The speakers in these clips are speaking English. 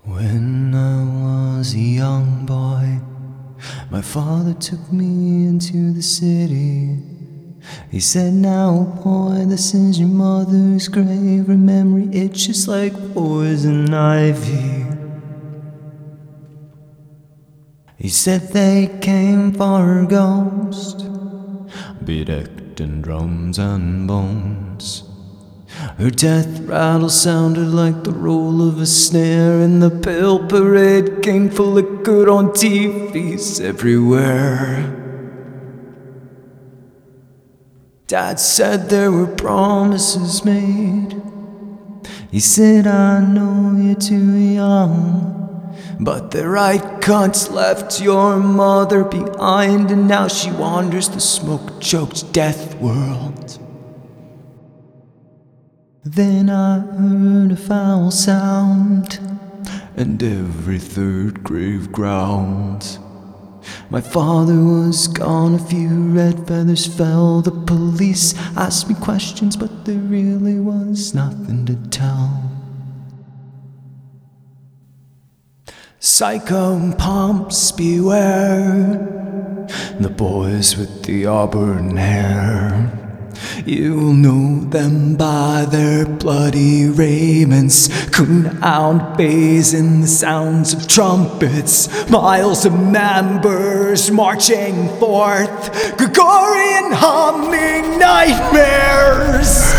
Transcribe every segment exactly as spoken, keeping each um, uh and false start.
When I was a young boy, my father took me into the city. He said, "Now, boy, this is your mother's grave. Her memory itches like poison ivy." He said they came for her ghost, bedecked in drums and bones. Her death rattle sounded like the roll of a snare in the pale parade, king for liquor on T Vs everywhere. Dad said there were promises made. He said, "I know you're too young, but the right cunts left your mother behind, and now she wanders the smoke-choked death world." Then I heard a foul sound, and every third grave growled. My father was gone, a few red feathers fell. The police asked me questions, but there really was nothing to tell. Psycho pumps beware, the boys with the auburn hair. You'll know them by their bloody raiments, coon-hound bays and the sounds of trumpets, miles of members marching forth, Gregorian humming nightmares.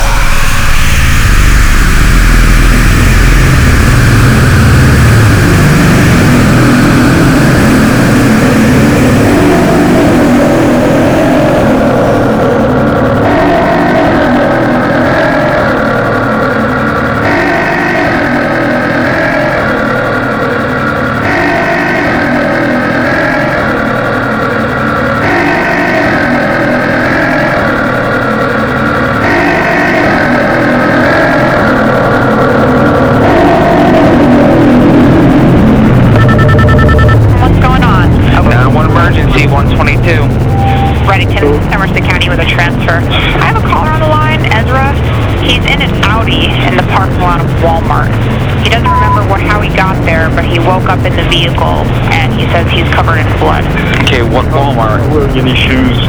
Reddington, Emerson County with a transfer. I have a caller on the line, Ezra. He's in an Audi in the parking lot of Walmart. He doesn't remember what, how he got there, but he woke up in the vehicle and he says he's covered in blood. Okay, what Walmart? I'm wearing any shoes.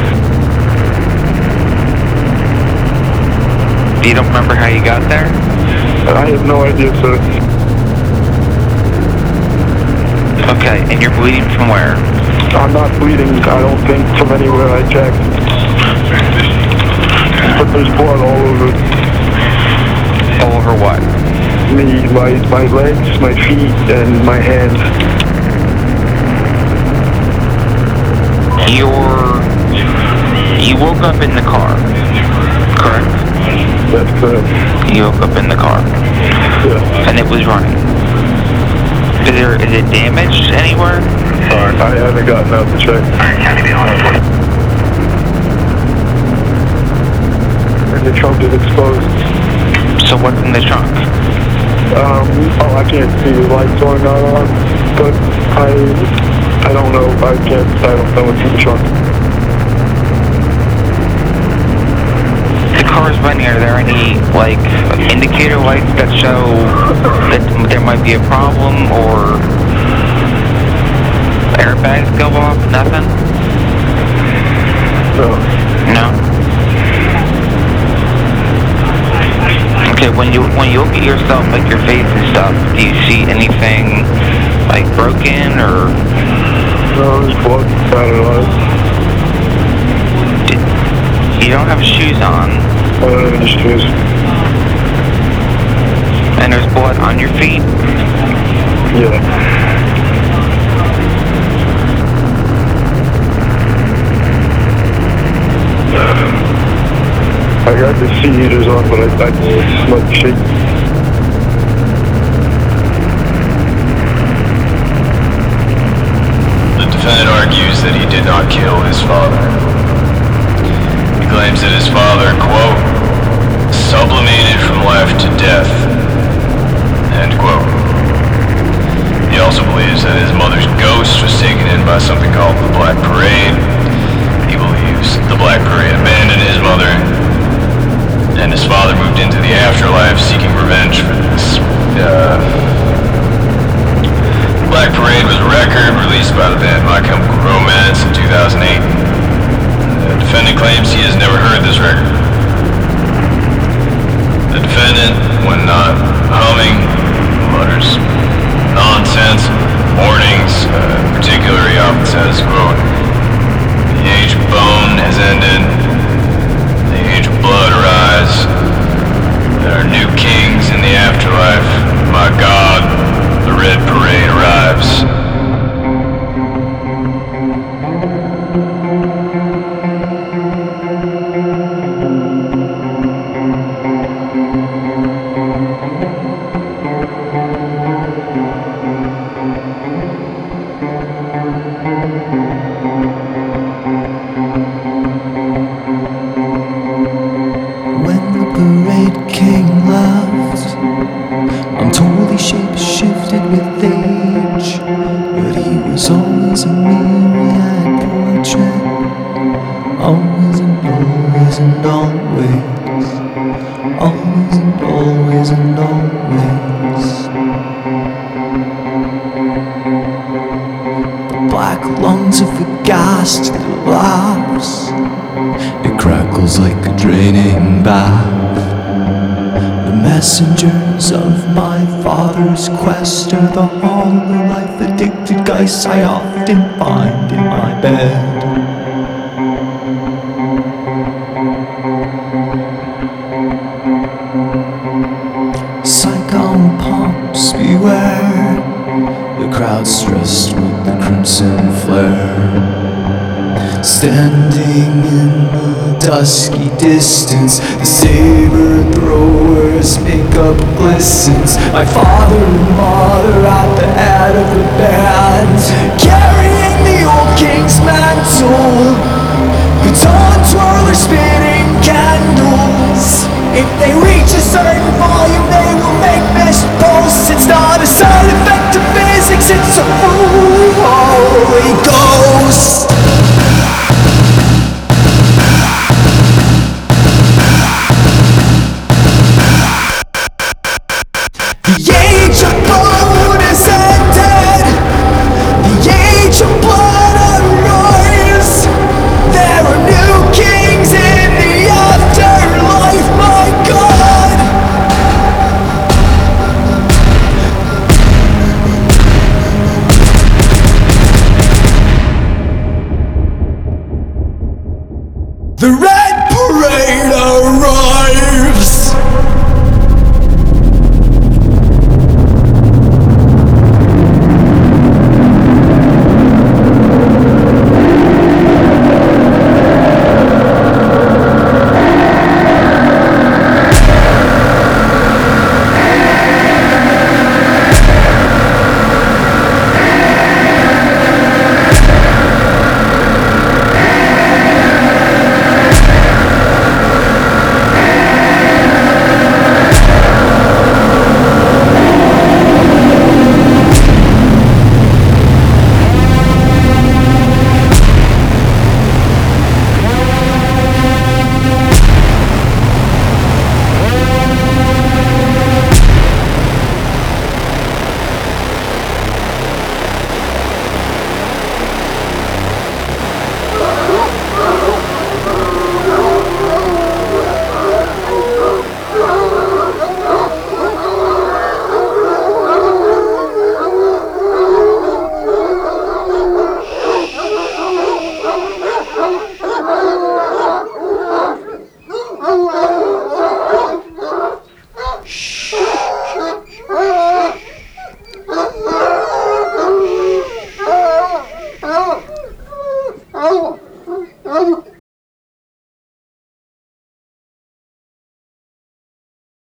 You don't remember how you got there? I have no idea, sir. Okay, and you're bleeding from where? I'm not bleeding, I don't think, from anywhere I checked. But there's blood all over. All over what? Me, my, my legs, my feet, and my hands. You're... You woke up in the car, correct? That's correct. You woke up in the car. Yeah. And it was running. Is there, is it damaged anywhere? Sorry, I haven't gotten out to check. And the trunk is exposed. So what's in the trunk? Um, oh, I can't see the lights on or not on, but I, I don't know, I can't, I don't know what's in the trunk. The car's running, are there any, like, indicator lights that show that there might be a problem, or airbags go off? Nothing? No. No? Okay, when you when you look at yourself, like your face and stuff, do you see anything like broken or? No, there's blood splattered on it. Did, you don't have shoes on. I don't have any shoes. And there's blood on your feet? Yeah. I got the seat heaters on, but I, I it's like shaking. The defendant argues that he did not kill his father. He claims that his father, quote, sublimated from life to death, end quote. He also believes that his mother's ghost was taken in by something called the Black Parade. He believes the Black Parade abandoned his mother, and his father moved into the afterlife seeking revenge for this, uh, released by the band My Chemical Romance in two thousand eight. The defendant claims he has never heard this record. The defendant, when not humming, mutters nonsense, warnings. Uh, in particular, he often says, quote, "The age of bone has ended. The age of blood arise. There are new kings in the afterlife. My God, the Red Parade arrives." Shape-shifted with age, but he was always a myriad portrait. Always and always and always, always and always and always. The black lungs of a gas that laughs, it crackles like a draining bath. Messengers of my father's quest are the hollow life-addicted guys I often find in my bed. Psychopomps beware, the crowd stressed with the crimson flare. Standing in the dusky distance, the saber throwers makeup glistens. My father and mother at the head of the band, carrying the old king's mantle. Baton twirlers spinning candles. If they reach a certain volume, they will make missed posts. It's not a side effect of physics, it's a Holy Ghost. The age of bone is ended. The age of blood arise. There are new kings in the afterlife, my God. The Red Parade arrives. Oh!